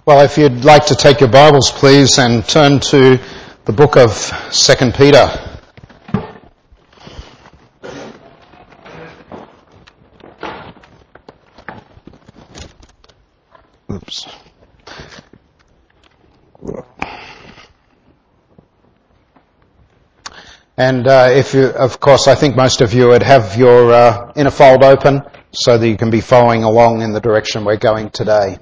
Well, if you'd like to take your Bibles, please, and turn to the book of 2 Peter. Oops. And if you, of course, I think most of you would have your inner fold open so that you can be following along in the direction we're going today.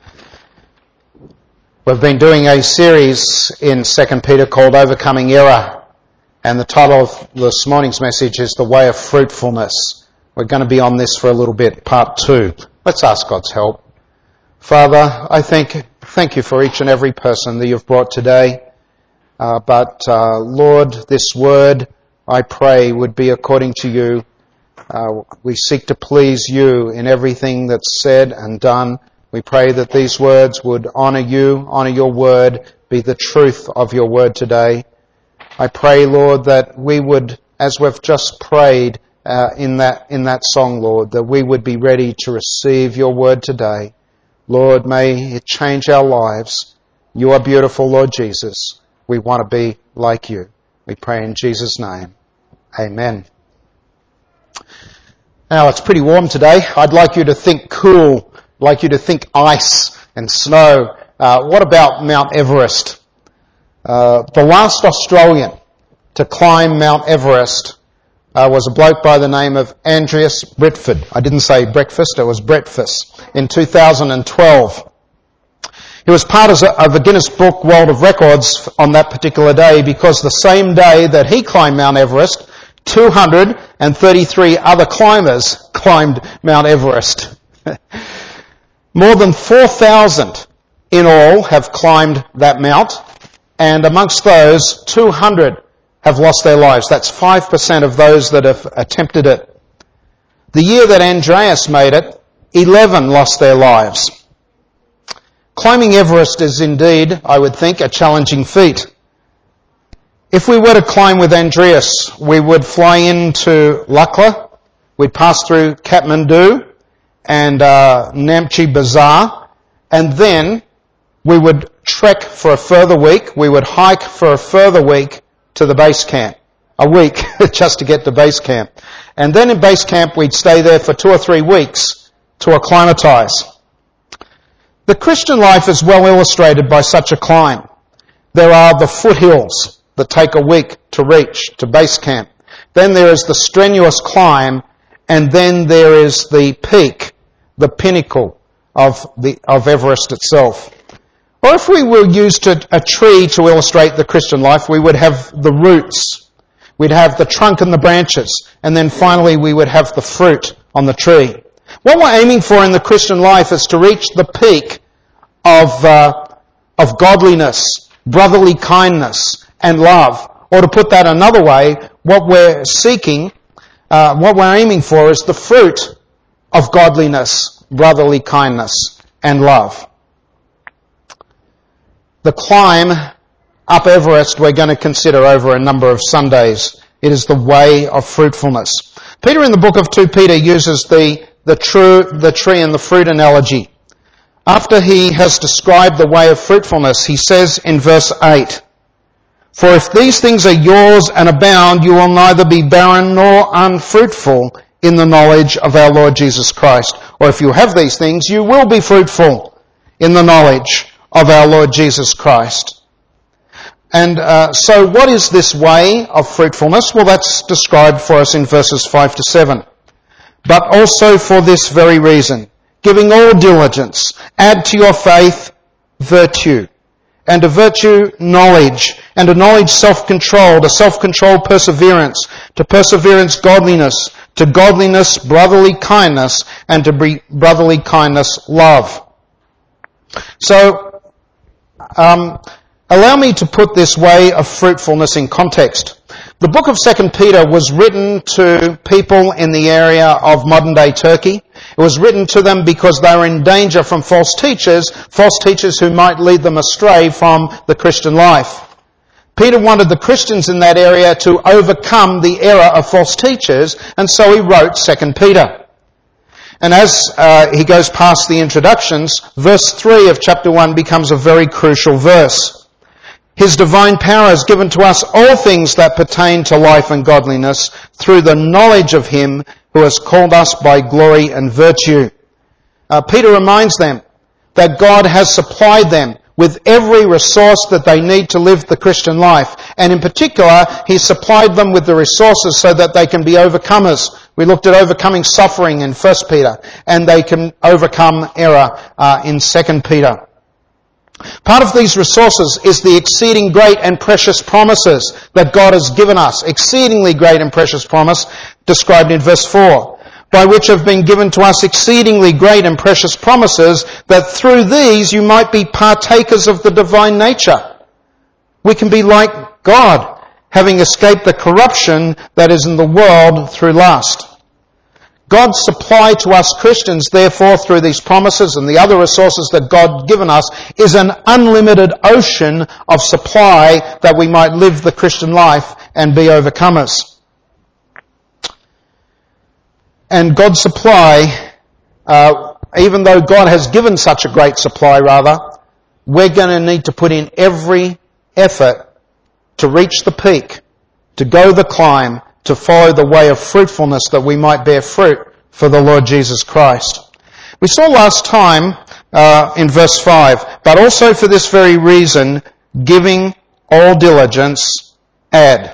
We've been doing a series in 2 Peter called Overcoming Error, and the title of this morning's message is The Way of Fruitfulness. We're going to be on this for a little bit, part 2. Let's ask God's help. Father, I thank you for each and every person that you've brought today. But Lord, this word, I pray, would be according to you. We seek to please you in everything that's said and done. We pray that these words would honour you, honour your word, be the truth of your word today. I pray, Lord, that we would, as we've just prayed in that song, Lord, that we would be ready to receive your word today. Lord, may it change our lives. You are beautiful, Lord Jesus. We want to be like you. We pray in Jesus' name. Amen. Now, it's pretty warm today. I'd like you to think cool. I'd like you to think ice and snow. What about Mount Everest? The last Australian to climb Mount Everest was a bloke by the name of Andreas Bretford. I didn't say breakfast, it was breakfast. In 2012. He was part of the Guinness Book World of Records on that particular day because the same day that he climbed Mount Everest, 233 other climbers climbed Mount Everest. More than 4,000 in all have climbed that mount, and amongst those, 200 have lost their lives. That's 5% of those that have attempted it. The year that Andreas made it, 11 lost their lives. Climbing Everest is indeed, I would think, a challenging feat. If we were to climb with Andreas, we would fly into Lukla, we'd pass through Kathmandu and Namche Bazaar, and then we would trek for a further week, we would hike for a further week to the base camp. A week just to get to base camp. And then in base camp we'd stay there for 2 or 3 weeks to acclimatise. The Christian life is well illustrated by such a climb. There are the foothills that take a week to reach to base camp. Then there is the strenuous climb, and then there is the peak, the pinnacle of Everest itself. Or if we were used to a tree to illustrate the Christian life, we would have the roots, we'd have the trunk and the branches, and then finally we would have the fruit on the tree. What we're aiming for in the Christian life is to reach the peak of godliness, brotherly kindness, and love. Or to put that another way, what we're seeking, what we're aiming for is the fruit of godliness, brotherly kindness, and love. The climb up Everest we're going to consider over a number of Sundays. It is the way of fruitfulness. Peter in the book of 2 Peter uses the tree and the fruit analogy. After he has described the way of fruitfulness, he says in verse 8, "For if these things are yours and abound, you will neither be barren nor unfruitful in the knowledge of our Lord Jesus Christ." Or if you have these things, you will be fruitful in the knowledge of our Lord Jesus Christ. And so what is this way of fruitfulness? Well, that's described for us in verses 5 to 7. "But also for this very reason, giving all diligence, add to your faith virtue, and to virtue knowledge, and to knowledge self-control, to self-control perseverance, to perseverance godliness, to godliness brotherly kindness, and to brotherly kindness love." So, allow me to put this way of fruitfulness in context. The book of 2 Peter was written to people in the area of modern-day Turkey. It was written to them because they were in danger from false teachers who might lead them astray from the Christian life. Peter wanted the Christians in that area to overcome the error of false teachers, and so he wrote 2 Peter. And as he goes past the introductions, verse 3 of chapter 1 becomes a very crucial verse. His divine power has given to us all things that pertain to life and godliness through the knowledge of him who has called us by glory and virtue. Peter reminds them that God has supplied them with every resource that they need to live the Christian life. And in particular, he supplied them with the resources so that they can be overcomers. We looked at overcoming suffering in 1 Peter, and they can overcome error in 2 Peter. Part of these resources is the exceeding great and precious promises that God has given us. Exceedingly great and precious promise described in verse 4. By which have been given to us exceedingly great and precious promises, that through these you might be partakers of the divine nature. We can be like God, having escaped the corruption that is in the world through lust. God's supply to us Christians, therefore, through these promises and the other resources that God has given us, is an unlimited ocean of supply that we might live the Christian life and be overcomers. And God's supply, even though God has given such a great supply, we're going to need to put in every effort to reach the peak, to go the climb, to follow the way of fruitfulness that we might bear fruit for the Lord Jesus Christ. We saw last time in verse 5, but also for this very reason, giving all diligence, add.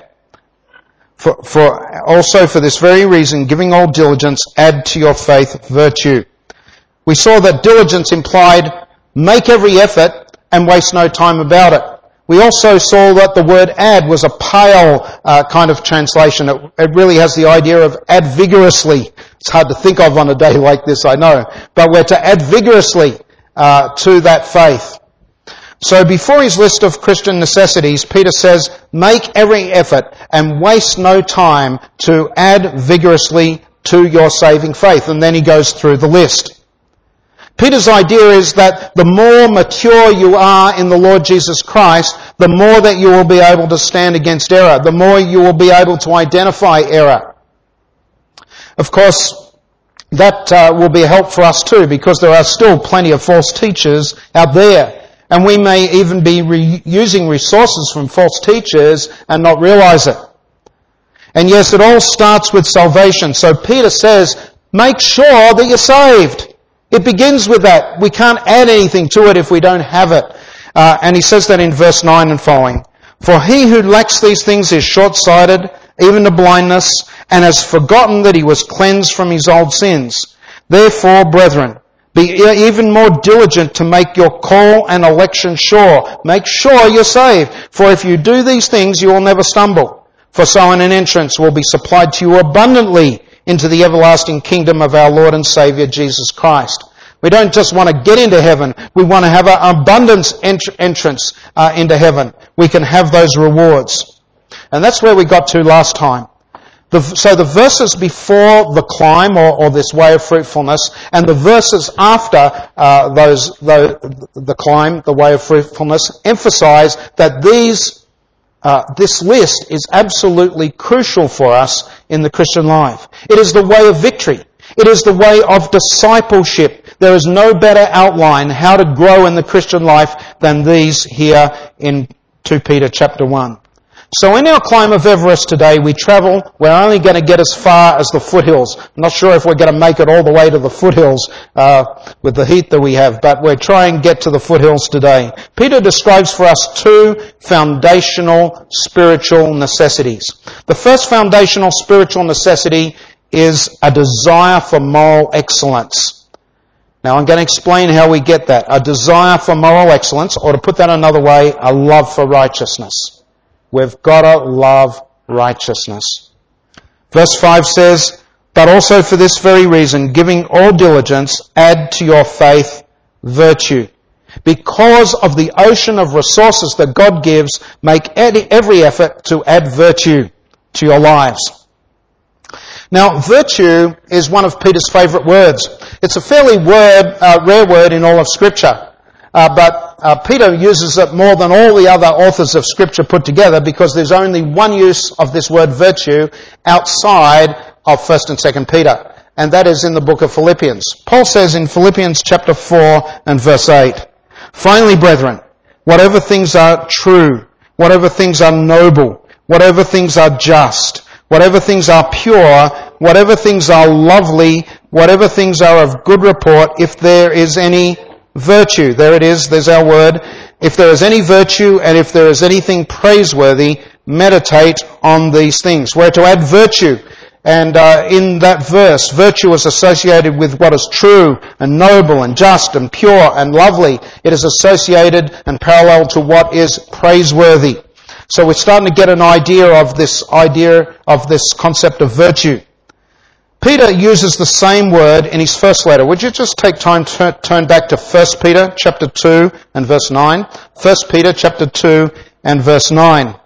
Also for this very reason, giving all diligence, add to your faith virtue. We saw that diligence implied make every effort and waste no time about it. We also saw that the word add was a pale kind of translation. It really has the idea of add vigorously. It's hard to think of on a day like this, I know. But we're to add vigorously to that faith. So before his list of Christian necessities, Peter says, make every effort and waste no time to add vigorously to your saving faith. And then he goes through the list. Peter's idea is that the more mature you are in the Lord Jesus Christ, the more that you will be able to stand against error, the more you will be able to identify error. Of course, that will be a help for us too, because there are still plenty of false teachers out there. And we may even be using resources from false teachers and not realize it. And yes, it all starts with salvation. So Peter says, make sure that you're saved. It begins with that. We can't add anything to it if we don't have it. And he says that in verse 9 and following. For he who lacks these things is short-sighted, even to blindness, and has forgotten that he was cleansed from his old sins. Therefore, brethren, be even more diligent to make your call and election sure. Make sure you're saved. For if you do these things, you will never stumble. For so an entrance will be supplied to you abundantly into the everlasting kingdom of our Lord and Saviour Jesus Christ. We don't just want to get into heaven. We want to have an abundance entrance into heaven. We can have those rewards. And that's where we got to last time. So the verses before the climb or this way of fruitfulness and the verses after the climb, the way of fruitfulness, emphasize that this list is absolutely crucial for us in the Christian life. It is the way of victory. It is the way of discipleship. There is no better outline how to grow in the Christian life than these here in 2 Peter chapter 1. So in our climb of Everest today, we're only going to get as far as the foothills. I'm not sure if we're going to make it all the way to the foothills with the heat that we have, but we're trying to get to the foothills today. Peter describes for us two foundational spiritual necessities. The first foundational spiritual necessity is a desire for moral excellence. Now I'm going to explain how we get that. A desire for moral excellence, or to put that another way, a love for righteousness. We've got to love righteousness. Verse 5 says, but also for this very reason, giving all diligence, add to your faith virtue. Because of the ocean of resources that God gives, make every effort to add virtue to your lives. Now, virtue is one of Peter's favourite words. It's a fairly rare word in all of Scripture. But Peter uses it more than all the other authors of Scripture put together because there's only one use of this word virtue outside of 1 and 2 Peter. and that is in the book of Philippians. Paul says in Philippians chapter 4 and verse 8, "Finally, brethren, whatever things are true, whatever things are noble, whatever things are just, whatever things are pure, whatever things are lovely, whatever things are of good report, if there is any virtue," there it is, there's our word, "if there is any virtue and if there is anything praiseworthy, meditate on these things." We're to add virtue. And in that verse, virtue is associated with what is true and noble and just and pure and lovely. It is associated and parallel to what is praiseworthy. So we're starting to get an idea of this concept of virtue. Peter uses the same word in his first letter. Would you just take time to turn back to 1 Peter chapter 2 and verse 9? 1 Peter chapter 2 and verse 9.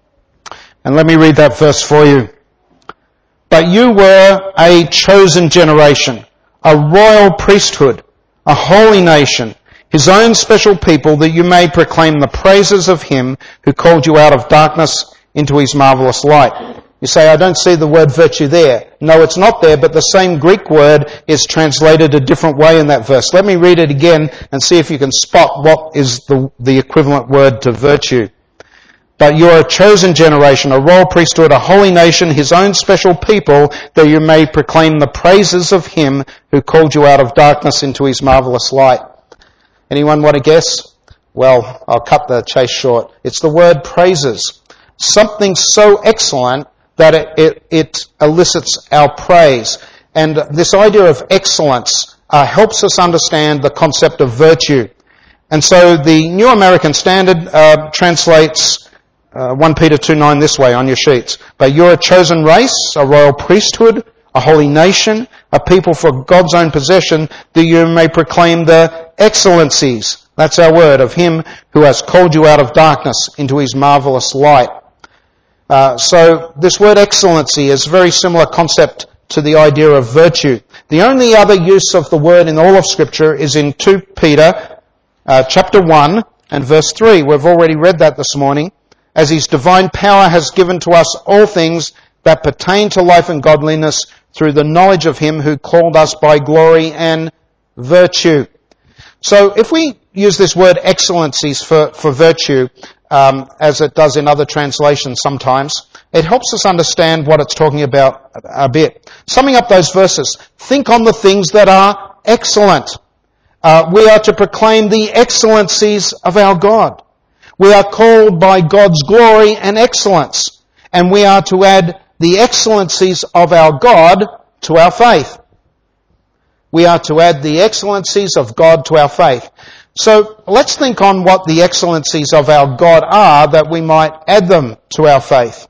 And let me read that verse for you. "But you were a chosen generation, a royal priesthood, a holy nation, his own special people, that you may proclaim the praises of him who called you out of darkness into his marvelous light." You say, "I don't see the word virtue there." No, it's not there, but the same Greek word is translated a different way in that verse. Let me read it again and see if you can spot what is the equivalent word to virtue. "But you are a chosen generation, a royal priesthood, a holy nation, his own special people, that you may proclaim the praises of him who called you out of darkness into his marvelous light." Anyone want to guess? Well, I'll cut the chase short. It's the word praises. Something so excellent that it elicits our praise. And this idea of excellence helps us understand the concept of virtue. And so the New American Standard translates 1 Peter 2:9 this way on your sheets. "But you're a chosen race, a royal priesthood, a holy nation, a people for God's own possession, that you may proclaim the excellencies," that's our word, "of him who has called you out of darkness into his marvelous light." So this word excellency is a very similar concept to the idea of virtue. The only other use of the word in all of Scripture is in 2 Peter chapter 1 and verse 3. We've already read that this morning. "As his divine power has given to us all things that pertain to life and godliness through the knowledge of him who called us by glory and virtue." So if we use this word excellencies for virtue, as it does in other translations sometimes, it helps us understand what it's talking about a bit. Summing up those verses, think on the things that are excellent. We are to proclaim the excellencies of our God. We are called by God's glory and excellence, and we are to add the excellencies of our God to our faith. We are to add the excellencies of God to our faith. So let's think on what the excellencies of our God are, that we might add them to our faith.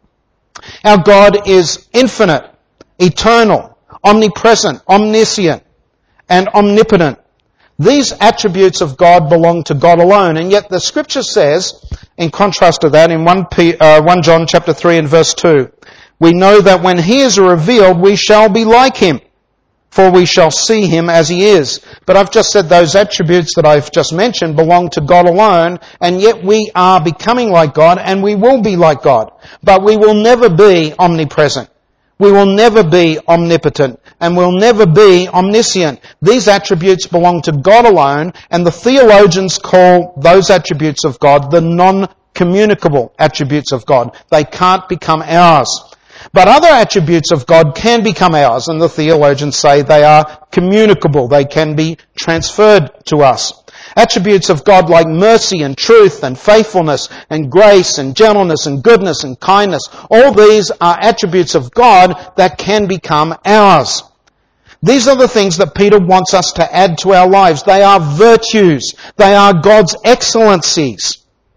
Our God is infinite, eternal, omnipresent, omniscient, and omnipotent. These attributes of God belong to God alone, and yet the Scripture says, in contrast to that, in 1 John chapter 3 and verse 2, "We know that when he is revealed, we shall be like him, for we shall see him as he is." But I've just said those attributes that I've just mentioned belong to God alone, and yet we are becoming like God, and we will be like God. But we will never be omnipresent. We will never be omnipotent, and we'll never be omniscient. These attributes belong to God alone, and the theologians call those attributes of God the non-communicable attributes of God. They can't become ours. But other attributes of God can become ours, and the theologians say they are communicable. They can be transferred to us. Attributes of God like mercy and truth and faithfulness and grace and gentleness and goodness and kindness, all these are attributes of God that can become ours. These are the things that Peter wants us to add to our lives. They are virtues. They are God's excellencies.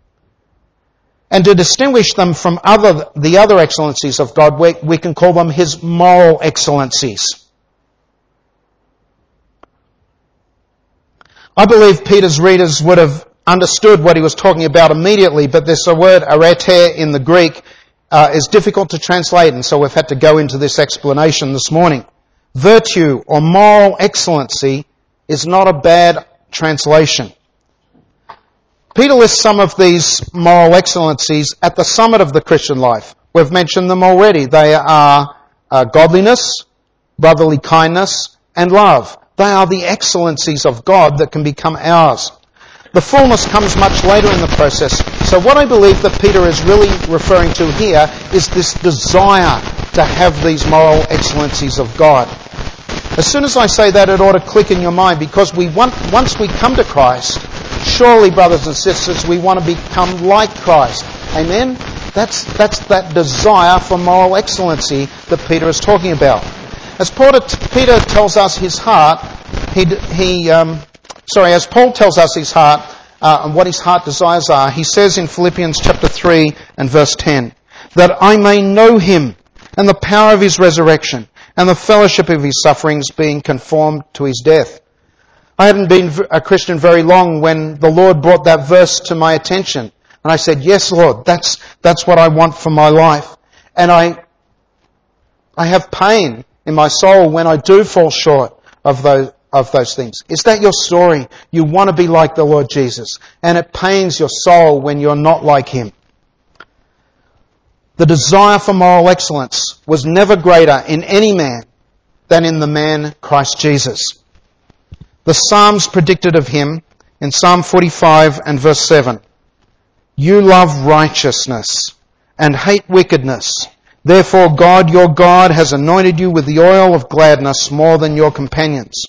And to distinguish them from the other excellencies of God, we can call them his moral excellencies. I believe Peter's readers would have understood what he was talking about immediately, but this word arete in the Greek is difficult to translate, and so we've had to go into this explanation this morning. Virtue or moral excellency is not a bad translation. Peter lists some of these moral excellencies at the summit of the Christian life. We've mentioned them already. They are godliness, brotherly kindness, and love. They are the excellencies of God that can become ours. The fullness comes much later in the process. So what I believe that Peter is really referring to here is this desire to have these moral excellencies of God. As soon as I say that, it ought to click in your mind, because once we come to Christ, surely, brothers and sisters, we want to become like Christ. Amen? That's that desire for moral excellency that Peter is talking about. As Peter tells us his heart, as Paul tells us his heart and what his heart desires are, he says in Philippians chapter 3 and verse 10, that I may know him and the power of his resurrection and the fellowship of his sufferings, being conformed to his death. I hadn't been a Christian very long when the Lord brought that verse to my attention. And I said, yes, Lord, that's what I want for my life. And I have pain in my soul when I do fall short of those things. Is that your story? You want to be like the Lord Jesus, and it pains your soul when you're not like him. The desire for moral excellence was never greater in any man than in the man Christ Jesus. The Psalms predicted of him in Psalm 45 and verse 7, you love righteousness and hate wickedness. Therefore God, your God, has anointed you with the oil of gladness more than your companions.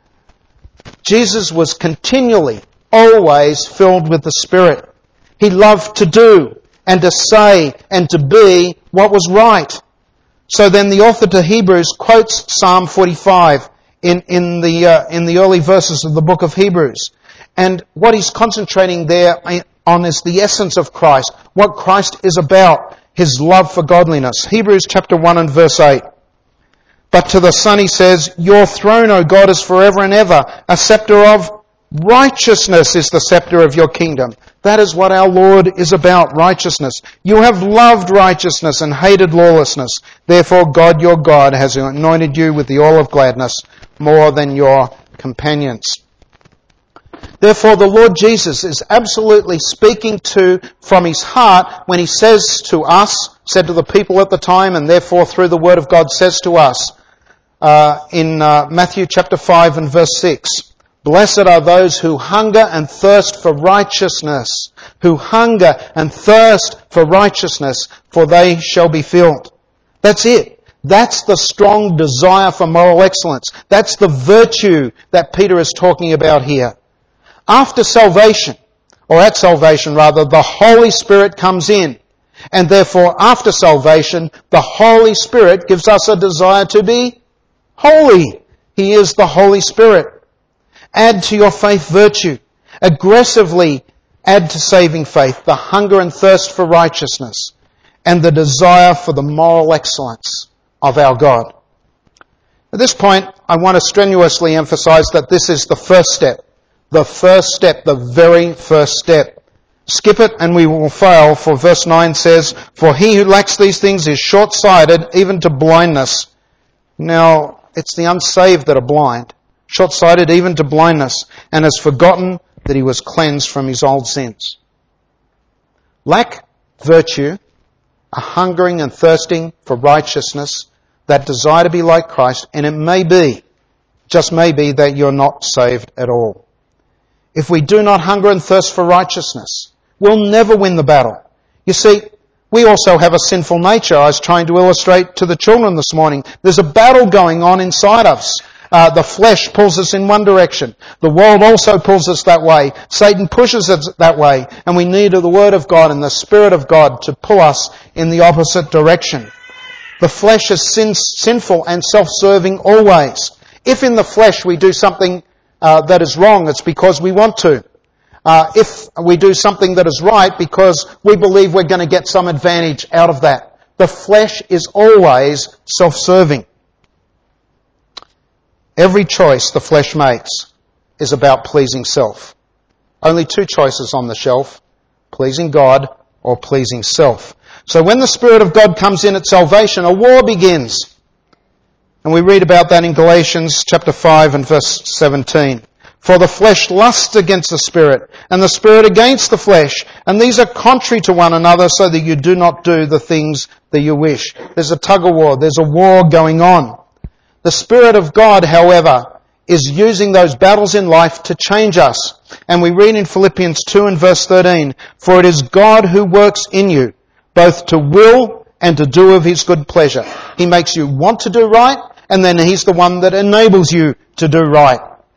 Jesus was continually, always filled with the Spirit. He loved to do and to say and to be what was right. So then the author to Hebrews quotes Psalm 45 in the early verses of the book of Hebrews. And what he's concentrating there on is the essence of Christ, what Christ is about, his love for godliness. Hebrews chapter 1 and verse 8. But to the Son he says, your throne, O God, is forever and ever. A scepter of righteousness is the scepter of your kingdom. That is what our Lord is about, righteousness. You have loved righteousness and hated lawlessness. Therefore God, your God, has anointed you with the oil of gladness more than your companions. Therefore, the Lord Jesus is absolutely speaking from his heart when he says to us, said to the people at the time, and therefore through the Word of God says to us in Matthew chapter 5 and verse 6, blessed are those who hunger and thirst for righteousness, who hunger and thirst for righteousness, for they shall be filled. That's it. That's the strong desire for moral excellence. That's the virtue that Peter is talking about here. After salvation, or at salvation rather, the Holy Spirit comes in. And therefore, after salvation, the Holy Spirit gives us a desire to be holy. He is the Holy Spirit. Add to your faith virtue. Aggressively add to saving faith the hunger and thirst for righteousness and the desire for the moral excellence of our God. At this point, I want to strenuously emphasize that this is the first step. The first step, the very first step. Skip it and we will fail, for verse 9 says, for he who lacks these things is short-sighted, even to blindness. Now, it's the unsaved that are blind. Short-sighted even to blindness, and has forgotten that he was cleansed from his old sins. Lack virtue, a hungering and thirsting for righteousness, that desire to be like Christ, and it may be, just may be, that you're not saved at all. If we do not hunger and thirst for righteousness, we'll never win the battle. You see, we also have a sinful nature. I was trying to illustrate to the children this morning. There's a battle going on inside us. The flesh pulls us in one direction. The world also pulls us that way. Satan pushes us that way. And we need the Word of God and the Spirit of God to pull us in the opposite direction. The flesh is sinful and self-serving always. If in the flesh we do something that is wrong, it's because we want to. If we do something that is right, because we believe we're going to get some advantage out of that. The flesh is always self-serving. Every choice the flesh makes is about pleasing self. Only two choices on the shelf, pleasing God or pleasing self. So when the Spirit of God comes in at salvation, a war begins. And we read about that in Galatians chapter 5 and verse 17. For the flesh lusts against the Spirit, and the Spirit against the flesh, and these are contrary to one another, so that you do not do the things that you wish. There's a tug of war. There's a war going on. The Spirit of God, however, is using those battles in life to change us. And we read in Philippians 2 and verse 13, "For it is God who works in you, both to will and to do of His good pleasure." He makes you want to do right, and then He's the one that enables you to do right.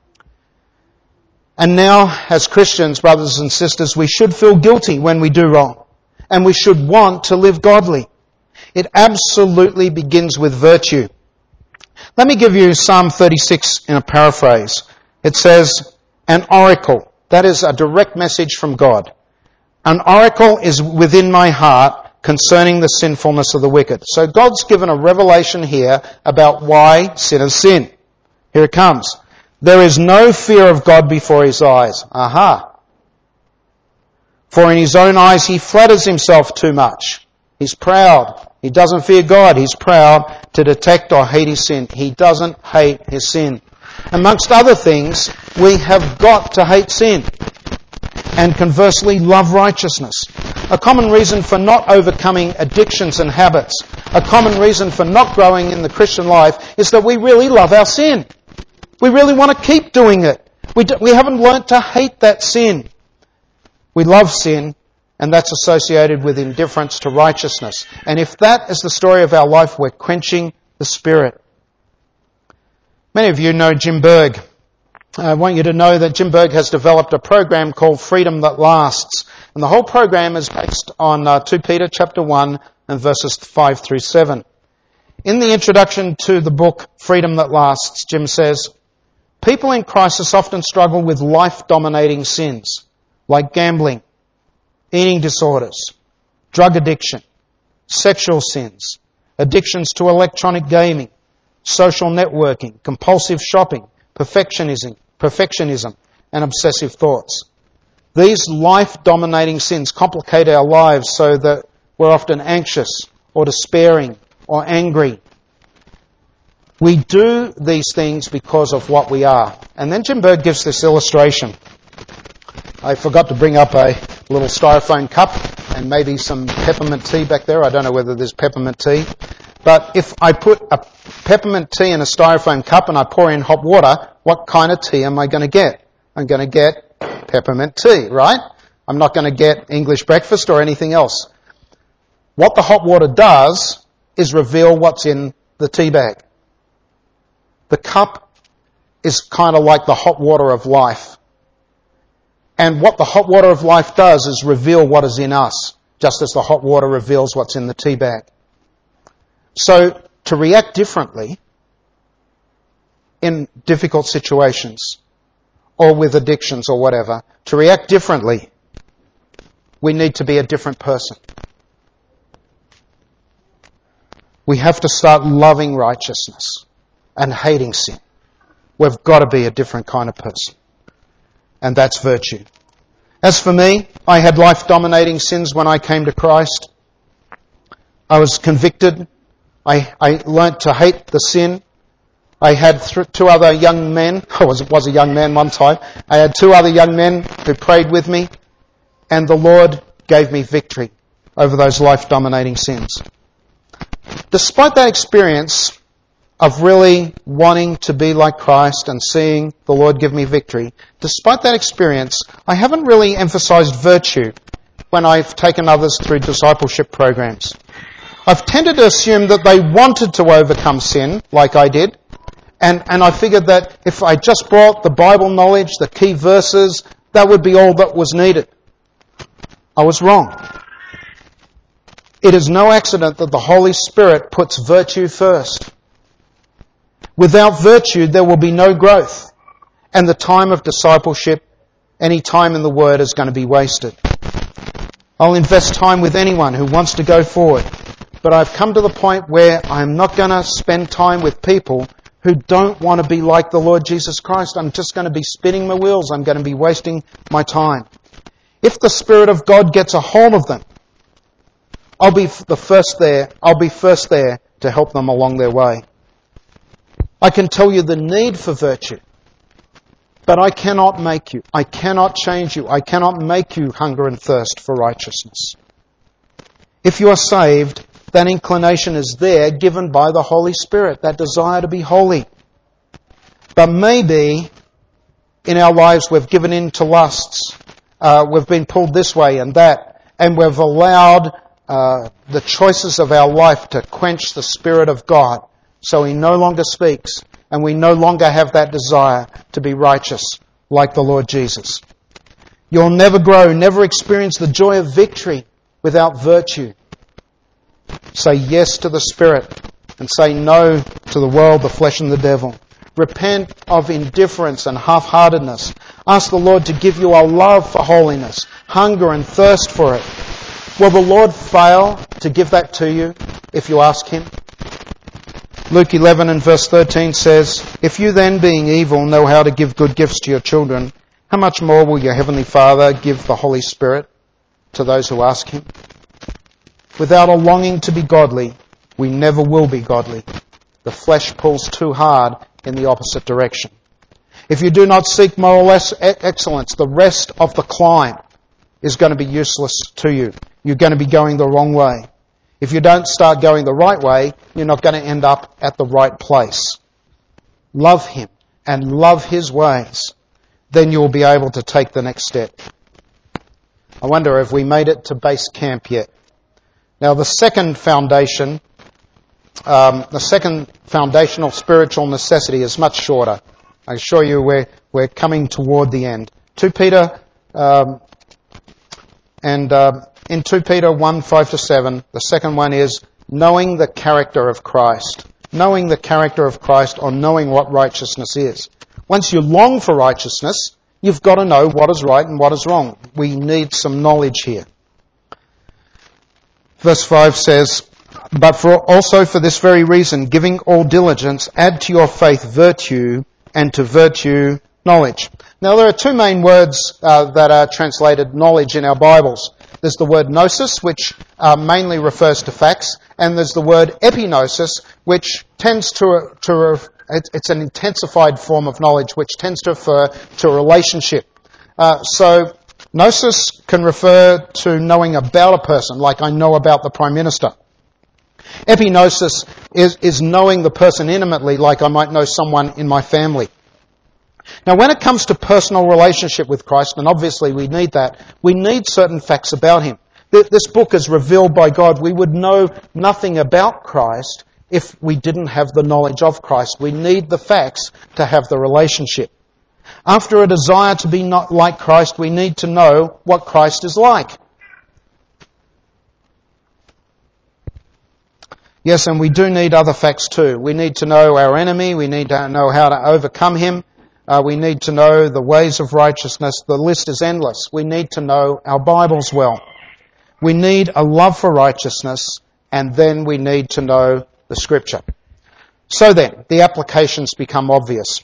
And now, as Christians, brothers and sisters, we should feel guilty when we do wrong. And we should want to live godly. It absolutely begins with virtue. Let me give you Psalm 36 in a paraphrase. It says, "An oracle," that is a direct message from God. "An oracle is within my heart concerning the sinfulness of the wicked." So God's given a revelation here about why sinners sin. Here it comes. "There is no fear of God before His eyes." Aha. "For in His own eyes He flatters Himself too much." He's proud. He doesn't fear God. He's proud to detect or hate his sin. He doesn't hate his sin. Amongst other things, we have got to hate sin. And conversely, love righteousness. A common reason for not overcoming addictions and habits, a common reason for not growing in the Christian life, is that we really love our sin. We really want to keep doing it. We haven't learnt to hate that sin. We love sin, and that's associated with indifference to righteousness. And if that is the story of our life, we're quenching the Spirit. Many of you know Jim Berg. I want you to know that Jim Berg has developed a program called Freedom That Lasts. And the whole program is based on 2 Peter chapter 1 and verses 5 through 7. In the introduction to the book Freedom That Lasts, Jim says, "People in crisis often struggle with life-dominating sins, like gambling, eating disorders, drug addiction, sexual sins, addictions to electronic gaming, social networking, compulsive shopping, perfectionism, and obsessive thoughts. These life-dominating sins complicate our lives so that we're often anxious or despairing or angry. We do these things because of what we are." And then Jim Berg gives this illustration. I forgot to bring up a little styrofoam cup and maybe some peppermint tea back there. I don't know whether there's peppermint tea. But if I put a peppermint tea in a styrofoam cup and I pour in hot water, what kind of tea am I going to get? I'm going to get peppermint tea, right? I'm not going to get English breakfast or anything else. What the hot water does is reveal what's in the tea bag. The cup is kind of like the hot water of life. And what the hot water of life does is reveal what is in us, just as the hot water reveals what's in the tea bag. So, to react differently in difficult situations, or with addictions or whatever, to react differently, we need to be a different person. We have to start loving righteousness and hating sin. We've got to be a different kind of person. And that's virtue. As for me, I had life-dominating sins when I came to Christ. I was convicted. I learnt to hate the sin. I had two other young men. I was a young man one time. I had two other young men who prayed with me, and the Lord gave me victory over those life-dominating sins. Despite that experience of really wanting to be like Christ and seeing the Lord give me victory, despite that experience, I haven't really emphasized virtue when I've taken others through discipleship programs. I've tended to assume that they wanted to overcome sin, like I did, and I figured that if I just brought the Bible knowledge, the key verses, that would be all that was needed. I was wrong. It is no accident that the Holy Spirit puts virtue first. Without virtue, there will be no growth, and the time of discipleship, any time in the Word, is going to be wasted. I'll invest time with anyone who wants to go forward, but I've come to the point where I'm not going to spend time with people who don't want to be like the Lord Jesus Christ. I'm just going to be spinning my wheels. I'm going to be wasting my time. If the Spirit of God gets a hold of them, I'll be first there to help them along their way. I can tell you the need for virtue, but I cannot make you. I cannot change you. I cannot make you hunger and thirst for righteousness. If you are saved, That inclination is there, given by the Holy Spirit, that desire to be holy. But maybe in our lives we've given in to lusts. We've been pulled this way and that, and we've allowed the choices of our life to quench the Spirit of God. So He no longer speaks, and we no longer have that desire to be righteous like the Lord Jesus. You'll never grow, never experience the joy of victory without virtue. Say yes to the Spirit and say no to the world, the flesh and the devil. Repent of indifference and half-heartedness. Ask the Lord to give you a love for holiness, hunger and thirst for it. Will the Lord fail to give that to you if you ask Him? Luke 11 and verse 13 says, "If you then, being evil, know how to give good gifts to your children, how much more will your Heavenly Father give the Holy Spirit to those who ask Him?" Without a longing to be godly, we never will be godly. The flesh pulls too hard in the opposite direction. If you do not seek moral excellence, the rest of the climb is going to be useless to you. You're going to be going the wrong way. If you don't start going the right way, you're not going to end up at the right place. Love Him and love His ways. Then you'll be able to take the next step. I wonder if we made it to base camp yet. Now the second foundational spiritual necessity is much shorter. I assure you we're coming toward the end. 2 Peter in 2 Peter 1, 5-7, the second one is knowing the character of Christ. Knowing the character of Christ, or knowing what righteousness is. Once you long for righteousness, you've got to know what is right and what is wrong. We need some knowledge here. Verse 5 says, "But also for this very reason, giving all diligence, add to your faith virtue, and to virtue knowledge." Now there are two main words that are translated knowledge in our Bibles. There's the word gnosis, which mainly refers to facts, and there's the word epignosis, which tends it's an intensified form of knowledge, which tends to refer to a relationship. So gnosis can refer to knowing about a person, like I know about the Prime Minister. Epignosis is knowing the person intimately, like I might know someone in my family. Now when it comes to personal relationship with Christ, and obviously we need that, we need certain facts about Him. This book is revealed by God. We would know nothing about Christ if we didn't have the knowledge of Christ. We need the facts to have the relationship. After a desire to be not like Christ, we need to know what Christ is like. Yes, and we do need other facts too. We need to know our enemy. We need to know how to overcome him. We need to know the ways of righteousness. The list is endless. We need to know our Bibles well. We need a love for righteousness, and then we need to know the Scripture. So then, the applications become obvious.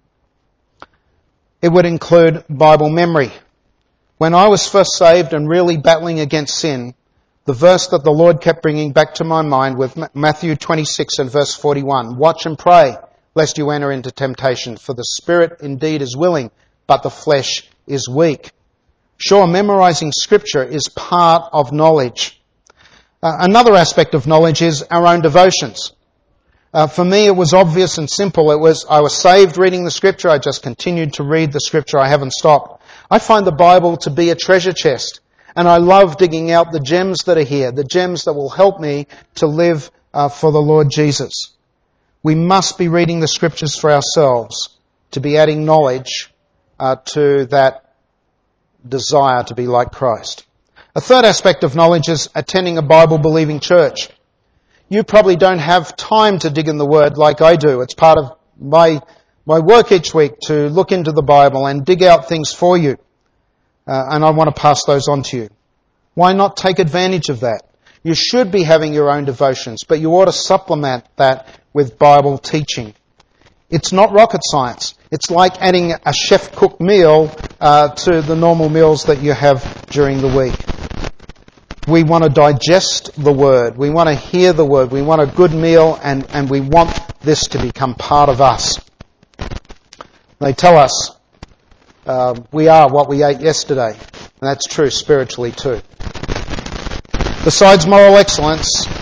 It would include Bible memory. When I was first saved and really battling against sin, the verse that the Lord kept bringing back to my mind was Matthew 26 and verse 41. "Watch and pray, lest you enter into temptation, for the spirit indeed is willing, but the flesh is weak." Sure, memorizing Scripture is part of knowledge. Another aspect of knowledge is our own devotions. For me, it was obvious and simple. I was saved reading the Scripture. I just continued to read the Scripture. I haven't stopped. I find the Bible to be a treasure chest, and I love digging out the gems that are here, the gems that will help me to live for the Lord Jesus. We must be reading the Scriptures for ourselves to be adding knowledge to that desire to be like Christ. A third aspect of knowledge is attending a Bible-believing church. You probably don't have time to dig in the Word like I do. It's part of my work each week to look into the Bible and dig out things for you. And I want to pass those on to you. Why not take advantage of that? You should be having your own devotions, but you ought to supplement that with Bible teaching. It's not rocket science. It's like adding a chef-cooked meal to the normal meals that you have during the week. We want to digest the Word. We want to hear the Word. We want a good meal, and we want this to become part of us. They tell us we are what we ate yesterday, and that's true spiritually too. Besides moral excellence,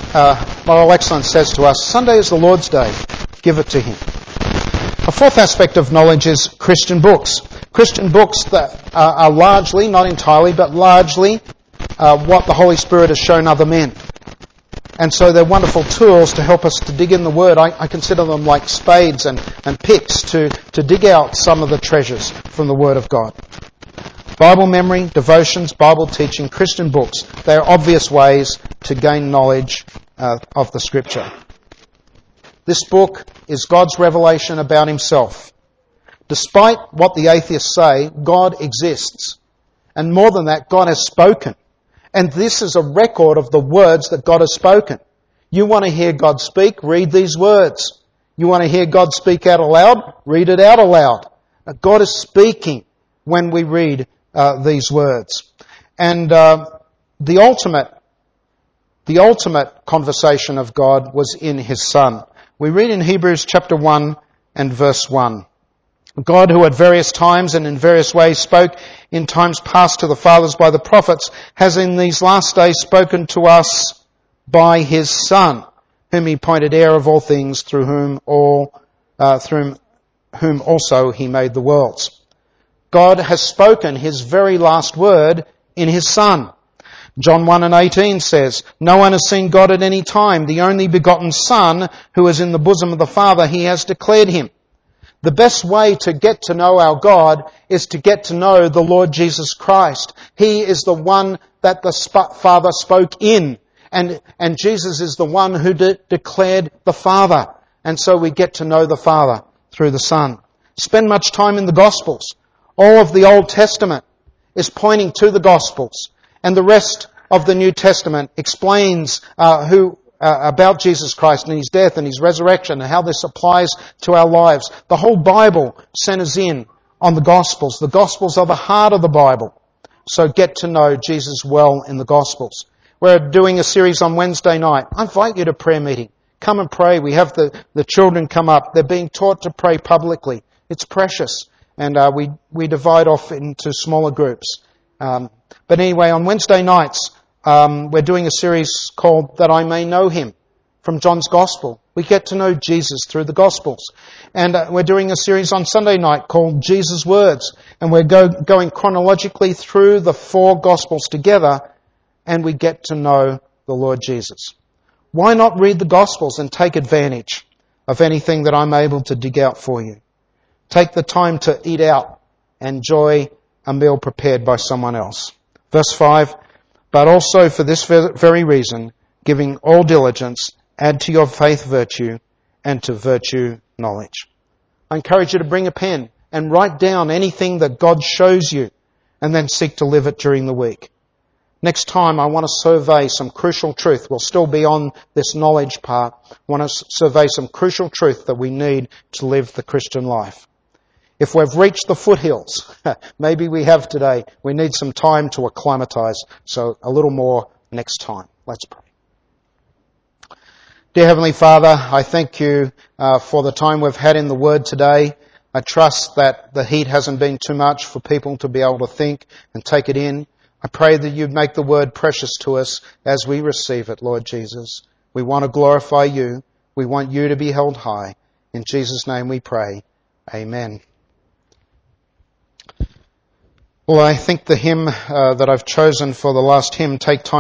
Moral Excellence says to us, Sunday is the Lord's day. Give it to Him. A fourth aspect of knowledge is Christian books. Christian books that are largely, not entirely, but largely what the Holy Spirit has shown other men. And so they're wonderful tools to help us to dig in the Word. I consider them like spades and picks to dig out some of the treasures from the Word of God. Bible memory, devotions, Bible teaching, Christian books, they are obvious ways to gain knowledge of the Scripture. This book is God's revelation about Himself. Despite what the atheists say, God exists. And more than that, God has spoken. And this is a record of the words that God has spoken. You want to hear God speak? Read these words. You want to hear God speak out aloud? Read it out aloud. God is speaking when we read these words. And the ultimate conversation of God was in His Son. We read in Hebrews chapter 1 and verse 1. God, who at various times and in various ways spoke in times past to the fathers by the prophets, has in these last days spoken to us by His Son, whom He appointed heir of all things, through whom also He made the worlds. God has spoken His very last word in His Son. John 1 and 18 says, No one has seen God at any time. The only begotten Son, who is in the bosom of the Father, He has declared Him. The best way to get to know our God is to get to know the Lord Jesus Christ. He is the one that the Father spoke in. And Jesus is the one who declared the Father. And so we get to know the Father through the Son. Spend much time in the Gospels. All of the Old Testament is pointing to the Gospels. And the rest of the New Testament explains about Jesus Christ and His death and His resurrection and how this applies to our lives. The whole Bible centers in on the Gospels. The Gospels are the heart of the Bible. So get to know Jesus well in the Gospels. We're doing a series on Wednesday night. I invite you to prayer meeting. Come and pray. We have the children come up. They're being taught to pray publicly. It's precious. And we divide off into smaller groups. But anyway, on Wednesday nights, we're doing a series called That I May Know Him from John's Gospel. We get to know Jesus through the Gospels. And we're doing a series on Sunday night called Jesus' Words. And we're going chronologically through the 4 Gospels together, and we get to know the Lord Jesus. Why not read the Gospels and take advantage of anything that I'm able to dig out for you? Take the time to eat out and enjoy a meal prepared by someone else. Verse 5, But also for this very reason, giving all diligence, add to your faith virtue, and to virtue knowledge. I encourage you to bring a pen and write down anything that God shows you, and then seek to live it during the week. Next time I want to survey some crucial truth. We'll still be on this knowledge part. I want to survey some crucial truth that we need to live the Christian life. If we've reached the foothills, maybe we have today, we need some time to acclimatise. So a little more next time. Let's pray. Dear Heavenly Father, I thank You for the time we've had in the Word today. I trust that the heat hasn't been too much for people to be able to think and take it in. I pray that You'd make the Word precious to us as we receive it, Lord Jesus. We want to glorify You. We want You to be held high. In Jesus' name we pray. Amen. Well, I think the hymn that I've chosen for the last hymn, Take Time